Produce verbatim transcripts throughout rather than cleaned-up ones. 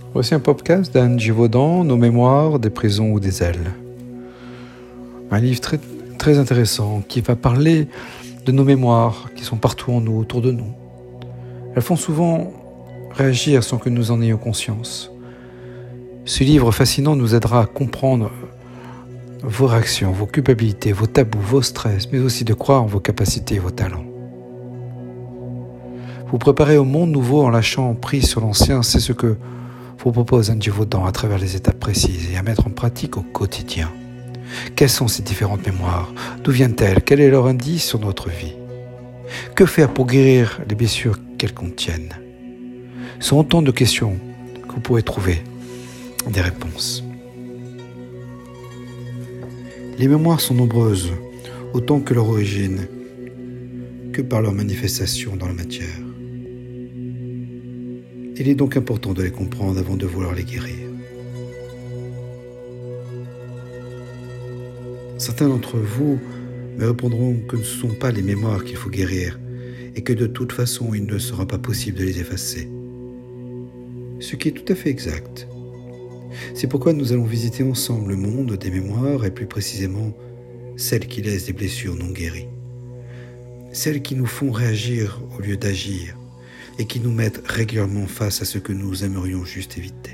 Voici un podcast d'Anne Givaudan, Nos mémoires, des prisons ou des ailes. Un livre très, très intéressant qui va parler de nos mémoires qui sont partout en nous, autour de nous. Elles font souvent réagir sans que nous en ayons conscience. Ce livre fascinant nous aidera à comprendre vos réactions, vos culpabilités, vos tabous, vos stress, mais aussi de croire en vos capacités et vos talents. Vous préparer au monde nouveau en lâchant prise sur l'ancien, c'est ce que vous propose Anne Givaudan à travers les étapes précises et à mettre en pratique au quotidien. Quelles sont ces différentes mémoires? D'où viennent-elles? Quel est leur indice sur notre vie? Que faire pour guérir les blessures qu'elles contiennent? Ce sont autant de questions que vous pourrez trouver des réponses. Les mémoires sont nombreuses, autant que leur origine, que par leur manifestation dans la matière. Il est donc important de les comprendre avant de vouloir les guérir. Certains d'entre vous me répondront que ce ne sont pas les mémoires qu'il faut guérir et que de toute façon il ne sera pas possible de les effacer. Ce qui est tout à fait exact. C'est pourquoi nous allons visiter ensemble le monde des mémoires et plus précisément celles qui laissent des blessures non guéries. Celles qui nous font réagir au lieu d'agir et qui nous mettent régulièrement face à ce que nous aimerions juste éviter.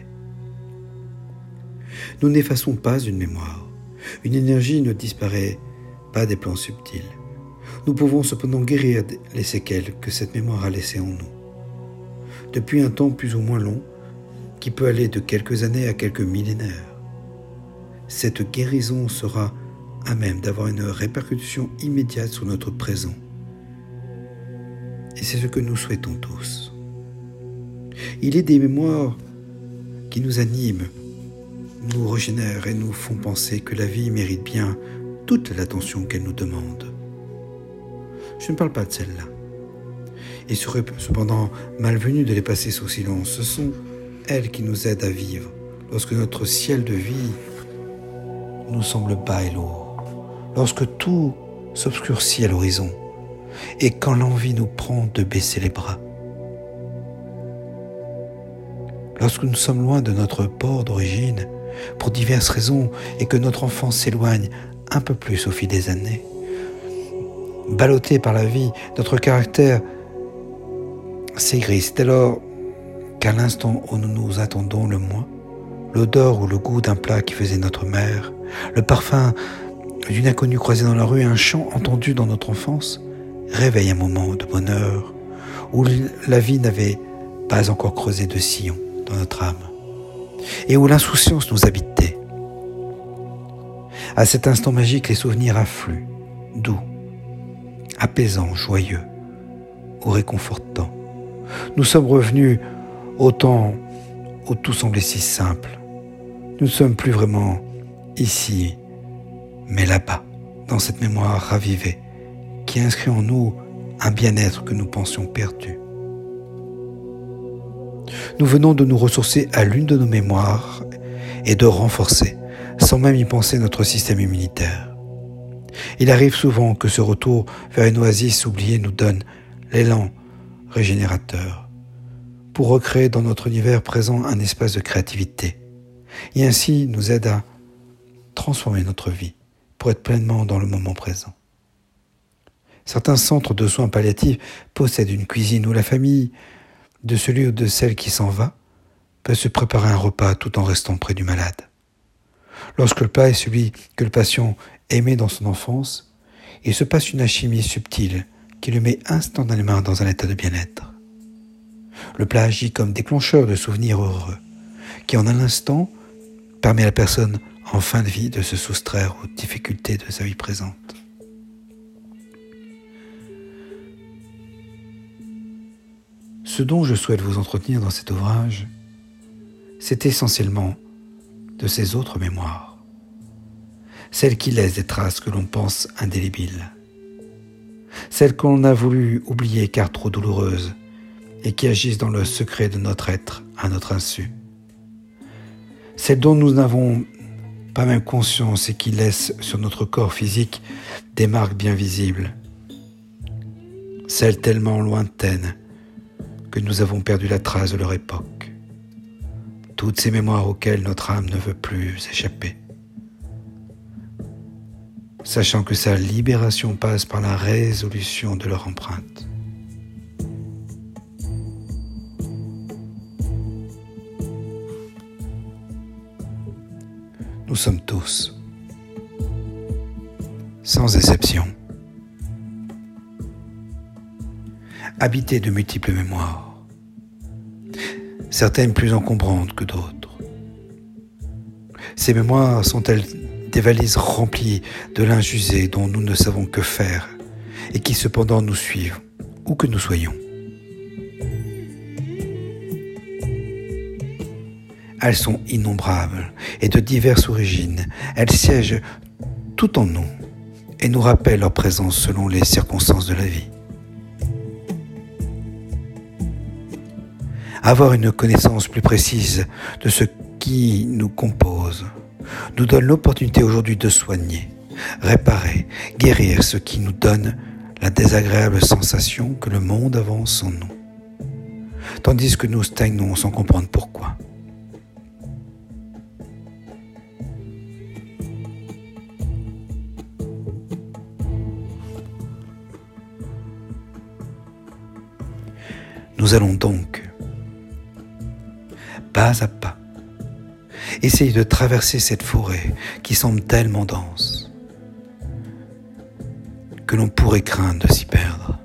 Nous n'effaçons pas une mémoire. Une énergie ne disparaît pas des plans subtils. Nous pouvons cependant guérir les séquelles que cette mémoire a laissées en nous. Depuis un temps plus ou moins long, qui peut aller de quelques années à quelques millénaires, cette guérison sera à même d'avoir une répercussion immédiate sur notre présent. Et c'est ce que nous souhaitons tous. Il est des mémoires qui nous animent, nous régénèrent et nous font penser que la vie mérite bien toute l'attention qu'elle nous demande. Je ne parle pas de celle-là. Il serait cependant malvenu de les passer sous silence. Ce sont elles qui nous aident à vivre lorsque notre ciel de vie nous semble bas et lourd, lorsque tout s'obscurcit à l'horizon et quand l'envie nous prend de baisser les bras. Lorsque nous sommes loin de notre port d'origine pour diverses raisons et que notre enfance s'éloigne un peu plus au fil des années, ballotté par la vie, notre caractère s'aigrit. C'est alors qu'à l'instant où nous nous attendons le moins, l'odeur ou le goût d'un plat qui faisait notre mère, le parfum d'une inconnue croisée dans la rue, un chant entendu dans notre enfance, réveille un moment de bonheur où la vie n'avait pas encore creusé de sillon dans notre âme et où l'insouciance nous habitait. À cet instant magique, les souvenirs affluent, doux, apaisants, joyeux ou réconfortants. Nous sommes revenus au temps où tout semblait si simple. Nous ne sommes plus vraiment ici, mais là-bas, dans cette mémoire ravivée qui inscrit en nous un bien-être que nous pensions perdu. Nous venons de nous ressourcer à l'une de nos mémoires et de renforcer, sans même y penser, notre système immunitaire. Il arrive souvent que ce retour vers une oasis oubliée nous donne l'élan régénérateur pour recréer dans notre univers présent un espace de créativité et ainsi nous aide à transformer notre vie pour être pleinement dans le moment présent. Certains centres de soins palliatifs possèdent une cuisine où la famille de celui ou de celle qui s'en va peut se préparer un repas tout en restant près du malade. Lorsque le plat est celui que le patient aimait dans son enfance, il se passe une alchimie subtile qui le met instantanément dans un état de bien-être. Le plat agit comme déclencheur de souvenirs heureux, qui en un instant permet à la personne en fin de vie de se soustraire aux difficultés de sa vie présente. Ce dont je souhaite vous entretenir dans cet ouvrage, c'est essentiellement de ces autres mémoires, celles qui laissent des traces que l'on pense indélébiles, celles qu'on a voulu oublier car trop douloureuses et qui agissent dans le secret de notre être à notre insu, celles dont nous n'avons pas même conscience et qui laissent sur notre corps physique des marques bien visibles, celles tellement lointaines que nous avons perdu la trace de leur époque. toutes ces mémoires auxquelles notre âme ne veut plus échapper, sachant que sa libération passe par la résolution de leur empreinte. Nous sommes tous, sans exception, habités de multiples mémoires, certaines plus encombrantes que d'autres. Ces mémoires sont-elles des valises remplies de linge usé dont nous ne savons que faire et qui cependant nous suivent, où que nous soyons? Elles sont innombrables et de diverses origines. Elles siègent tout en nous et nous rappellent leur présence selon les circonstances de la vie. Avoir une connaissance plus précise de ce qui nous compose nous donne l'opportunité aujourd'hui de soigner, réparer, guérir ce qui nous donne la désagréable sensation que le monde avance sans nous, tandis que nous stagnons sans comprendre pourquoi. Nous allons donc, pas à pas, essayer de traverser cette forêt qui semble tellement dense que l'on pourrait craindre de s'y perdre.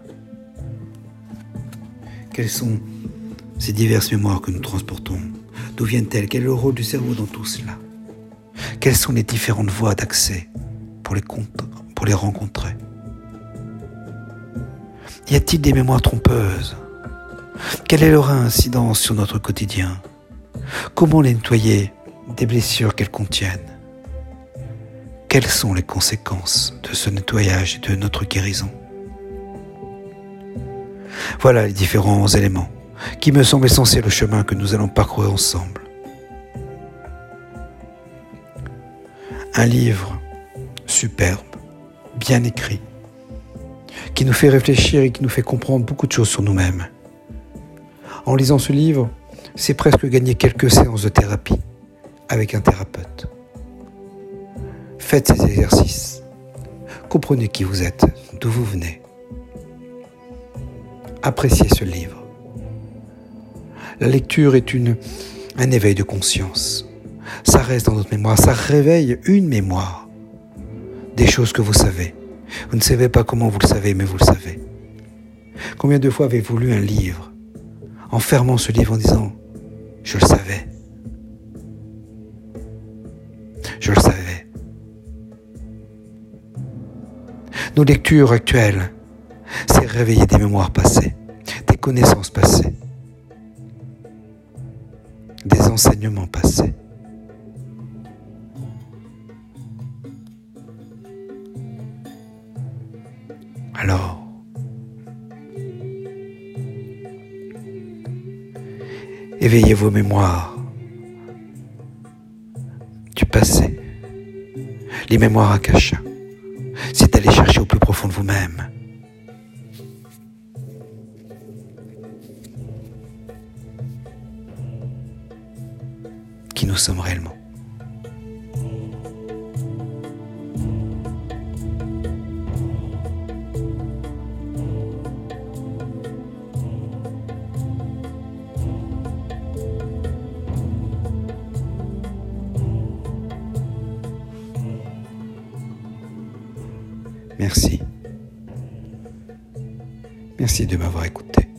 Quelles sont ces diverses mémoires que nous transportons? D'où viennent-elles? Quel est le rôle du cerveau dans tout cela? Quelles sont les différentes voies d'accès pour les, pour les rencontrer? Y a-t-il des mémoires trompeuses? Quelle est leur incidence sur notre quotidien? Comment les nettoyer des blessures qu'elles contiennent? Quelles sont les conséquences de ce nettoyage et de notre guérison? Voilà les différents éléments qui me semblent essentiels au chemin que nous allons parcourir ensemble. Un livre superbe, bien écrit, qui nous fait réfléchir et qui nous fait comprendre beaucoup de choses sur nous-mêmes. En lisant ce livre, c'est presque gagner quelques séances de thérapie avec un thérapeute. Faites ces exercices. Comprenez qui vous êtes, d'où vous venez. Appréciez ce livre. La lecture est une, un éveil de conscience. Ça reste dans notre mémoire, ça réveille une mémoire. Des choses que vous savez. Vous ne savez pas comment vous le savez, mais vous le savez. Combien de fois avez-vous lu un livre en fermant ce livre en disant « Je le savais. Je le savais. » Nos lectures actuelles, c'est réveiller des mémoires passées, des connaissances passées, des enseignements passés. Alors, éveillez vos mémoires du passé, les mémoires akasha. C'est d'aller chercher au plus profond de vous-même. Qui nous sommes réellement. Merci. Merci de m'avoir écouté.